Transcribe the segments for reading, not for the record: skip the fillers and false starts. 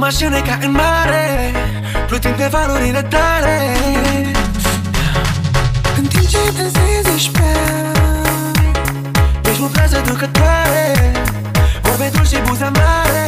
mașină ca în mare, plutind pe valurile tale. În timp ce dansezi ești prea, ești o frază ducătoare, vorbe dulci și buza mare.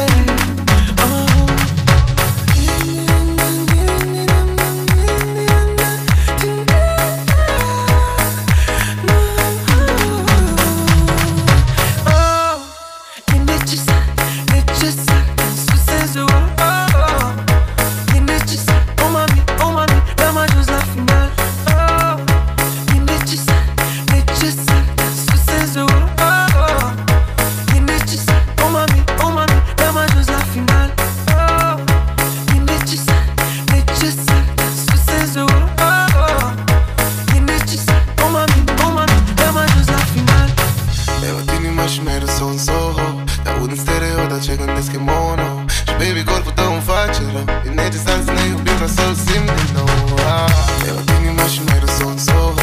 Și mereu sunt Soho, te aud în stereo, dar ce gândesc e mono. Și baby, corpul tău îmi face rău, e necesar să ne iubim, vreau să-l simt din nou. Mi-a luat inima și mereu sunt Soho,